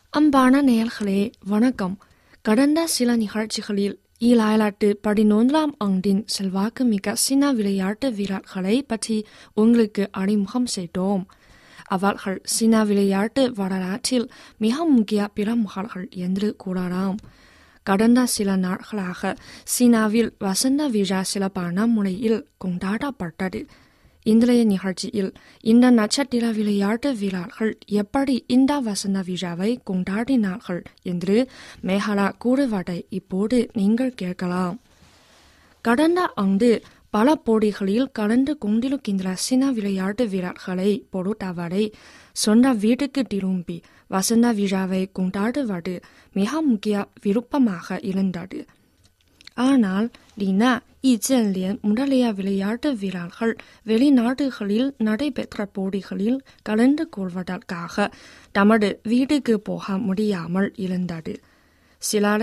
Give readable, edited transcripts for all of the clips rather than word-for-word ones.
அன்பான நேயர்களே வணக்கம். கடந்த சில நிகழ்ச்சிகளில் ஈலாயிரத்து 11ஆம் ஆண்டின் செல்வாக்குமிக்க சீன விளையாட்டு வீரர்களை பற்றி உங்களுக்கு அறிமுகம் செய்தோம். அவர்கள் சீன விளையாட்டு வரலாற்றில் மிக முக்கிய பிரமுகர்கள் என்று கூறலாம். கடந்த சில நாட்களாக சீனாவில் வசந்த விழா சிறப்பான முறையில் கொண்டாடப்பட்டது. இன்றைய நிகழ்ச்சியில் இந்த நட்சத்திர விளையாட்டு வீரர்கள் எப்படி இந்த வசந்த விழாவை கொண்டாடினார்கள் என்று மேகலா கூறுவதை இப்போது நீங்கள் கேட்கலாம். கடந்த ஆண்டு பல போட்டிகளில் கலந்து கொண்டிருக்கின்ற சீன விளையாட்டு வீரர்களை பொறுத்தவரை சொந்த வீட்டுக்கு திரும்பி வசந்த விழாவை கொண்டாடுவது மிக முக்கிய விருப்பமாக இருந்தது. ஆனால் லீனா, ஈஜென்லியன் முதலிய விளையாட்டு வீரர்கள் வெளிநாடுகளில் நடைபெற்ற போட்டிகளில் கலந்து கொள்வதற்காக தமது வீட்டுக்கு போக முடியாமல் இருந்தது. சிலர்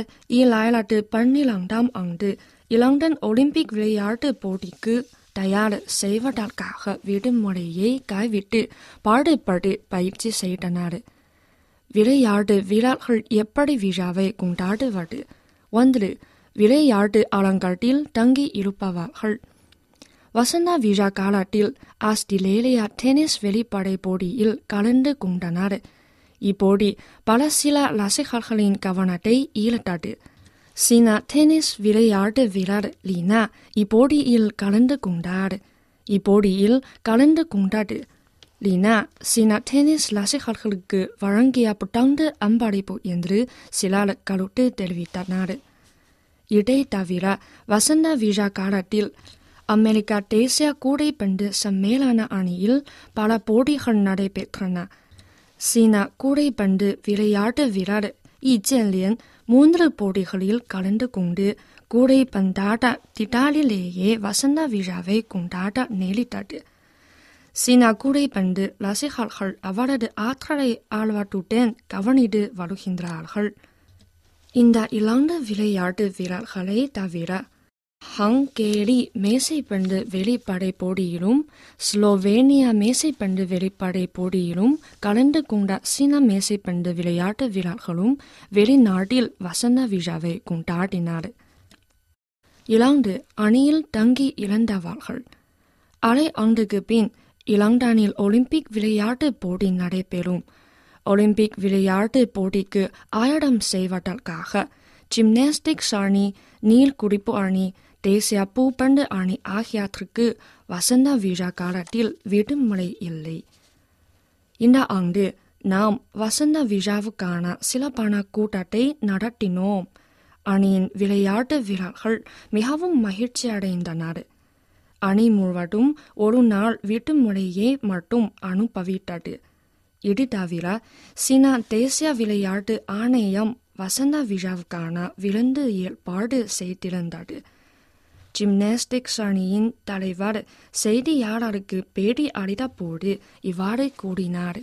2012ஆம் ஆண்டு இலண்டன் ஒலிம்பிக் விளையாட்டு போட்டிக்கு தயார் செய்வதற்காக விடுமுறையை கைவிட்டு பாடுபட்டு பயிற்சி செய்தனர். விளையாட்டு வீரர்கள் எப்படி விழாவை கொண்டாடுவது? 1. விளையாட்டு அரங்கத்தில் தங்கி இருப்பவர்கள். வசந்த விழா காலத்தில் ஆஸ்திரேலியா டென்னிஸ் வெளிப்படை போட்டியில் கலந்து கொண்டனர். இப்போட்டி பல சில ரசிகர்களின் கவனத்தை ஈர்த்தது. சீன டென்னிஸ் விளையாட்டு வீரர் லீனா இப்போட்டியில் கலந்து கொண்டார். இப்போட்டியில் கலந்து கொண்டது லீனா சீன டென்னிஸ் ரசிகர்களுக்கு வழங்கிய புத்தாண்டு அன்பளிப்பு என்று சிலர் கருத்து தெரிவித்தனர். இதை தவிர வசந்த விழா காலத்தில் அமெரிக்கா தேசிய கூடைப்பந்து சம்மேளன அணியில் பல போட்டிகள் நடைபெற்றன. சீன கூடைப்பந்து விளையாட்டு வீரர் ஈஜென்லியன் 3 போட்டிகளில் கலந்து கொண்டு கூடைப்பந்தாட்ட திட்டாலிலேயே வசந்த விழாவை கொண்டாட நேரிட்டது. சீன கூடைப்பந்து ரசிகர்கள் அவரது ஆற்றலை ஆர்வத்துடன் கவனித்து வருகின்றார்கள். இந்த இலங்கை விளையாட்டு வீரர்களை தவிர ஹங்கேரி மேசைப்பந்து வெளிப்படை போட்டியிலும் ஸ்லோவேனியா மேசைப்பந்து வெளிப்படை போட்டியிலும் கலந்து கொண்ட சீன மேசைப்பந்து விளையாட்டு வீரர்களும் வெளிநாட்டில் வசந்த விழாவை கொண்டாடினர். இலங்கை அணியில் தங்கி இழந்தவர்கள். அரை ஆண்டுக்கு பின் இலண்டனில் ஒலிம்பிக் விளையாட்டு போட்டி நடைபெறும். ஒலிம்பிக் விளையாட்டு போட்டிக்கு ஆயத்தம் செய்வதற்காக ஜிம்னாஸ்டிக்ஸ் அணி, நீர்க்குடிப்பு அணி, தேசிய பூப்பந்து அணி ஆகியவற்றுக்கு வசந்த விழா காலத்தில் விடுமுறை இல்லை. இந்த ஆண்டு நாம் வசந்த விழாவுக்கான சிறப்பான கூட்டத்தை நடத்தினோம். அணியின் விளையாட்டு வீரர்கள் மிகவும் மகிழ்ச்சி அடைந்தனர். அணி முழுவதும் ஒரு நாள் விடுமுறையை மட்டும் அனுபவித்தது. இது தவிர சீனா தேசிய விளையாட்டு ஆணையம் வசந்த விழாவுக்கான விருந்து ஏற்பாடு செய்திருந்தது. ஜிம்னாஸ்டிக்ஸ் அணியின் தலைவர் செய்தியாளருக்கு பேட்டி அளித்த போது இவ்வாறு கூறினார்.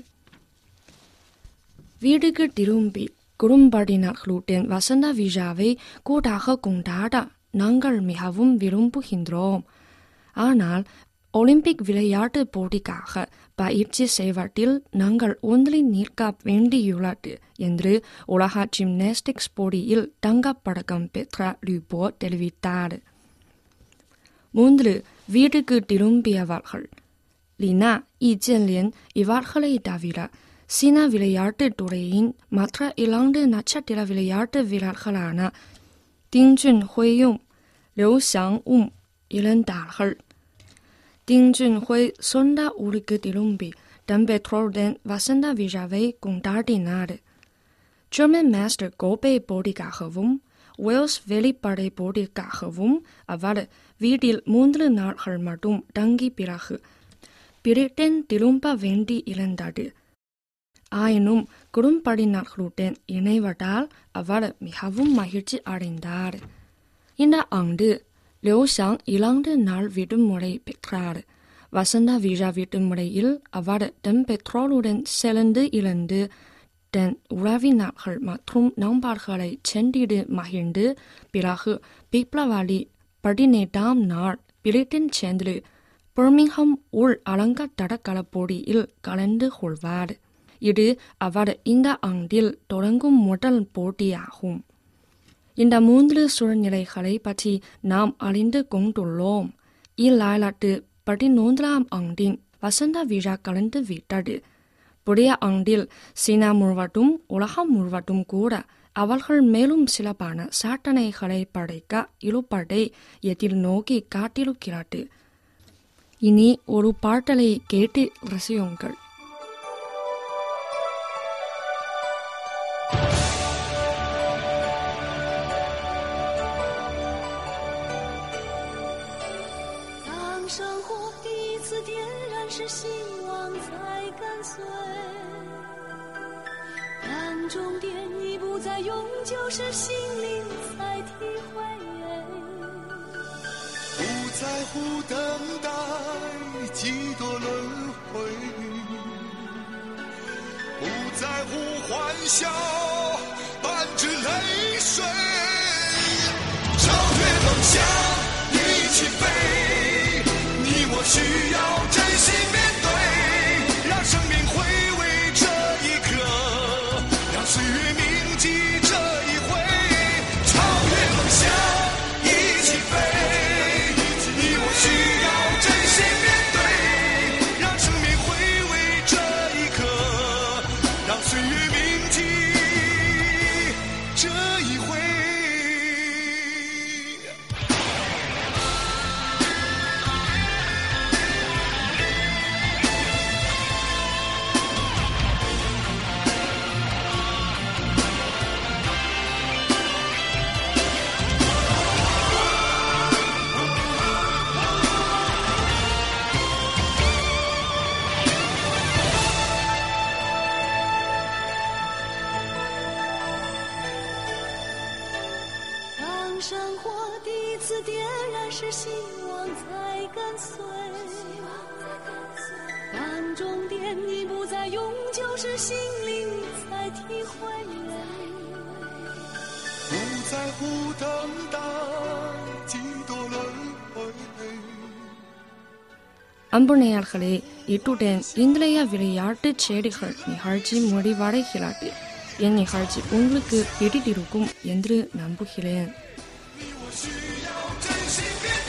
வீட்டுக்கு திரும்பி குடும்பத்தினர்களுடன் வசந்த விழாவை கூட்டாக கொண்டாட நாங்கள் மிகவும் விரும்புகின்றோம். ஆனால் ஒலிம்பிக் விளையாட்டு போட்டிக்காக பயிற்சி செய்வதில் நாங்கள் ஒன்றி நிற்க வேண்டியுள்ளது என்று உலக ஜிம்னாஸ்டிக்ஸ் போட்டியில் தங்கப்பதக்கம் பெற்ற லியூபோ தெரிவித்தார். 3. வீட்டுக்கு திரும்பியவர்கள். லீனா, ஈஜென்லியன் இவர்களை தவிர சீன விளையாட்டு துறையின் மற்ற இலங்கை நட்சத்திர விளையாட்டு வீரர்களான டிங் ஜுன்ஹுயும் லியூ xiangவும் இழந்தார்கள். டிங் ஜுன்ஹுய் சொந்த ஊருக்கு திரும்பி தன் பெற்றோருடன் வசந்த விழாவை கொண்டாடினார். ஜெர்மன் மாஸ்டர் கோப்பை போட்டிக்காகவும் வேல்ஸ் வெளிப்படை போட்டிக்காகவும் அவர் வீட்டில் 3 நாட்கள் மட்டும் தங்கி பிறகு பிரிட்டன் திரும்ப வேண்டி இருந்தது. ஆயினும் குடும்பத்தினர்களுடன் இணைவதால் அவர் மிகவும் மகிழ்ச்சி அடைந்தார். இந்த ஆண்டு லியூ xiang 2 நாள் விடுமுறை பெற்றார். வசந்த விழா விடுமுறையில் அவர் தன் பெற்றோருடன் சேர்ந்து இருந்து தன் உறவினர்கள் மற்றும் நண்பர்களை சென்றிடு மகிழ்ந்து பிறகு பிப்ரவரி 18ஆம் நாள் பிரிட்டன் சென்று பர்மிங்ஹாம் உள் அலங்க தடகள போட்டியில் கலந்து கொள்வார். இது அவர் இந்த ஆண்டில் தொடங்கும் முதல் போட்டியாகும். இந்த 3 சூழ்நிலைகளை பற்றி நாம் அறிந்து கொண்டுள்ளோம். 2014ஆம் ஆண்டின் வசந்த விழா கலந்து விட்டது. புதிய ஆண்டில் சீனா முழுவதும் உலகம் முழுவதும் கூட அவர்கள் மேலும் சிறப்பான சாதனைகளை படைக்க இருப்பதை எதிர்நோக்கி காத்திருக்கிறது. இனி ஒரு பாடலை கேட்டு ரசியுங்கள். 生活第一次点燃是希望才跟随，当终点已不再永久是心灵才体会， 不在乎等待几多轮回，不在乎欢笑伴着泪水，超越梦想一起飞，我需要真心面对，让生命回味这一刻，让岁月铭记这一回，超越梦想一起飞，你我需要真心面对，让生命回味这一刻，让岁月铭记这一回。 生活第一次点燃是希望才跟随，当终点已不再永久是心灵才体会， 不在乎等待几多轮回。 அன்பு நேயர்களே, இத்துடன் இன்றைய விளையாட்டுச் செய்திகள் நிகழ்ச்சி முடிவடைகிறது. என் நிகழ்ச்சி உங்களுக்கு பிடித்திருக்கும் என்று நம்புகிறேன். 需要真心面